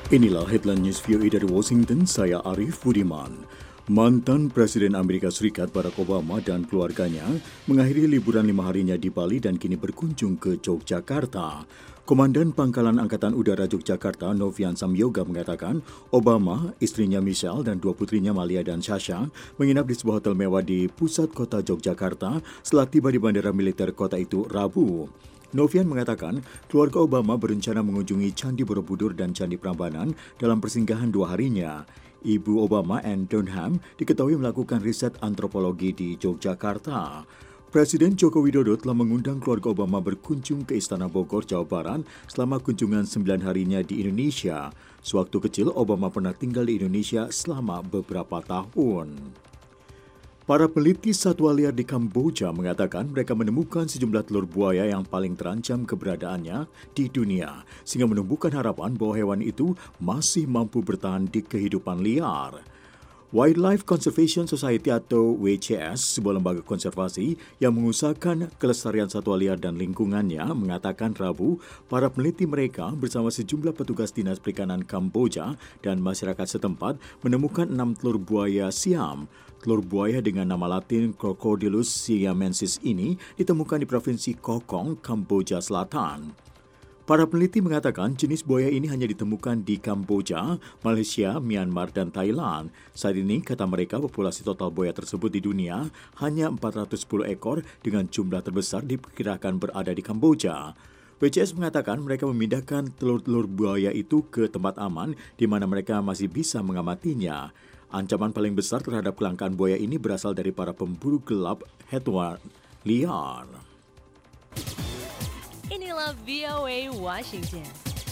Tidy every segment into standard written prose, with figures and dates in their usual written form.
Inilah headline news VOA dari Washington, saya Arif Budiman. Mantan Presiden Amerika Serikat Barack Obama dan keluarganya mengakhiri liburan 5 harinya di Bali dan kini berkunjung ke Yogyakarta. Komandan Pangkalan Angkatan Udara Yogyakarta, Novian Samyoga mengatakan Obama, istrinya Michelle dan 2 putrinya Malia dan Sasha menginap di sebuah hotel mewah di pusat kota Yogyakarta setelah tiba di bandara militer kota itu Rabu. Novian mengatakan keluarga Obama berencana mengunjungi Candi Borobudur dan Candi Prambanan dalam persinggahan 2 harinya. Ibu Obama, Anne Dunham, diketahui melakukan riset antropologi di Yogyakarta. Presiden Joko Widodo telah mengundang keluarga Obama berkunjung ke Istana Bogor, Jawa Barat selama kunjungan 9 harinya di Indonesia. Sewaktu kecil, Obama pernah tinggal di Indonesia selama beberapa tahun. Para peneliti satwa liar di Kamboja mengatakan mereka menemukan sejumlah telur buaya yang paling terancam keberadaannya di dunia, sehingga menumbuhkan harapan bahwa hewan itu masih mampu bertahan di kehidupan liar. Wildlife Conservation Society atau WCS, sebuah lembaga konservasi yang mengusahakan kelestarian satwa liar dan lingkungannya, mengatakan Rabu para peneliti mereka bersama sejumlah petugas Dinas Perikanan Kamboja dan masyarakat setempat menemukan 6 telur buaya Siam. Telur buaya dengan nama latin Crocodylus siamensis ini ditemukan di Provinsi Kokong, Kamboja Selatan. Para peneliti mengatakan jenis buaya ini hanya ditemukan di Kamboja, Malaysia, Myanmar, dan Thailand. Saat ini, kata mereka, populasi total buaya tersebut di dunia hanya 410 ekor dengan jumlah terbesar diperkirakan berada di Kamboja. WCS mengatakan mereka memindahkan telur-telur buaya itu ke tempat aman di mana mereka masih bisa mengamatinya. Ancaman paling besar terhadap kelangkaan buaya ini berasal dari para pemburu gelap hewan liar. Inilah VOA Washington.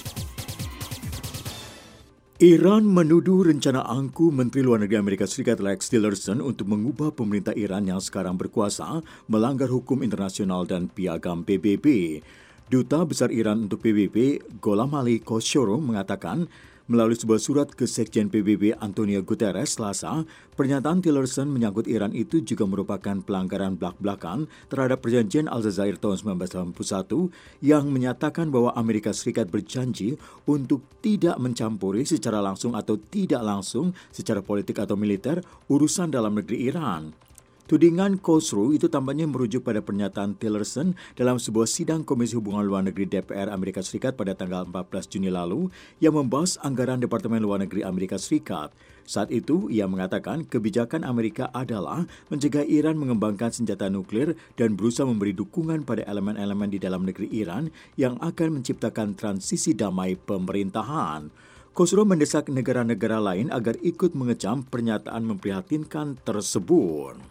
Iran menuduh rencana angku Menteri Luar Negeri Amerika Serikat Rex Tillerson untuk mengubah pemerintah Iran yang sekarang berkuasa melanggar hukum internasional dan piagam PBB. Duta Besar Iran untuk PBB, Gholam Ali Khoshrow, mengatakan melalui sebuah surat ke Sekjen PBB Antonio Guterres Selasa, pernyataan Tillerson menyangkut Iran itu juga merupakan pelanggaran blak-blakan terhadap perjanjian Aljazair tahun 1981 yang menyatakan bahwa Amerika Serikat berjanji untuk tidak mencampuri secara langsung atau tidak langsung secara politik atau militer urusan dalam negeri Iran. Tudingan Khoshrow itu tampaknya merujuk pada pernyataan Tillerson dalam sebuah sidang Komisi Hubungan Luar Negeri DPR Amerika Serikat pada tanggal 14 Juni lalu yang membahas anggaran Departemen Luar Negeri Amerika Serikat. Saat itu, ia mengatakan kebijakan Amerika adalah mencegah Iran mengembangkan senjata nuklir dan berusaha memberi dukungan pada elemen-elemen di dalam negeri Iran yang akan menciptakan transisi damai pemerintahan. Khoshrow mendesak negara-negara lain agar ikut mengecam pernyataan memprihatinkan tersebut.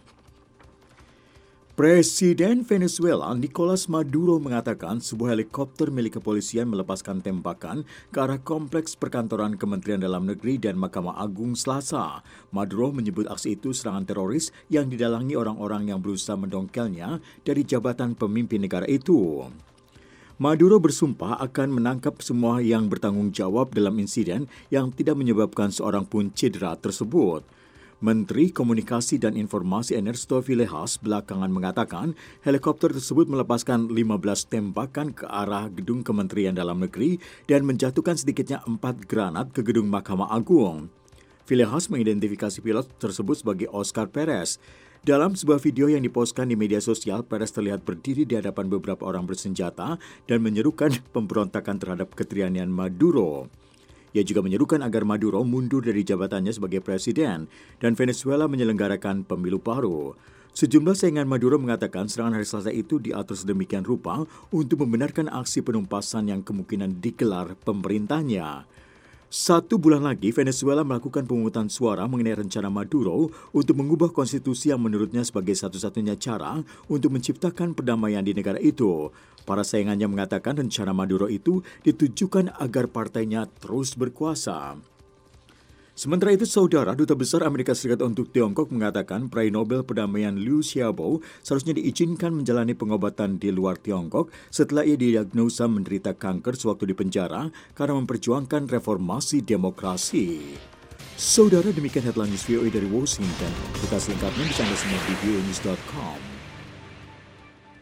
Presiden Venezuela Nicolas Maduro mengatakan sebuah helikopter milik kepolisian melepaskan tembakan ke arah kompleks perkantoran Kementerian Dalam Negeri dan Mahkamah Agung Selasa. Maduro menyebut aksi itu serangan teroris yang didalangi orang-orang yang berusaha mendongkelnya dari jabatan pemimpin negara itu. Maduro bersumpah akan menangkap semua yang bertanggung jawab dalam insiden yang tidak menyebabkan seorang pun cedera tersebut. Menteri Komunikasi dan Informasi Ernesto Villegas belakangan mengatakan helikopter tersebut melepaskan 15 tembakan ke arah gedung Kementerian Dalam Negeri dan menjatuhkan sedikitnya 4 granat ke gedung Mahkamah Agung. Villegas mengidentifikasi pilot tersebut sebagai Oscar Perez. Dalam sebuah video yang dipostkan di media sosial, Perez terlihat berdiri di hadapan beberapa orang bersenjata dan menyerukan pemberontakan terhadap ketyrannian Maduro. Ia juga menyerukan agar Maduro mundur dari jabatannya sebagai presiden dan Venezuela menyelenggarakan pemilu baru. Sejumlah saingan Maduro mengatakan serangan hari Selasa itu diatur sedemikian rupa untuk membenarkan aksi penumpasan yang kemungkinan digelar pemerintahnya. 1 bulan lagi, Venezuela melakukan pemungutan suara mengenai rencana Maduro untuk mengubah konstitusi yang menurutnya sebagai satu-satunya cara untuk menciptakan perdamaian di negara itu. Para saingannya mengatakan rencana Maduro itu ditujukan agar partainya terus berkuasa. Sementara itu, Saudara Duta Besar Amerika Serikat untuk Tiongkok mengatakan peraih Nobel Perdamaian Liu Xiaobo seharusnya diizinkan menjalani pengobatan di luar Tiongkok setelah ia didiagnosa menderita kanker sewaktu di penjara karena memperjuangkan reformasi demokrasi. Saudara, demikian headline news VOA dari Washington. Kita selengkapnya bisa Anda simak di voanews.com.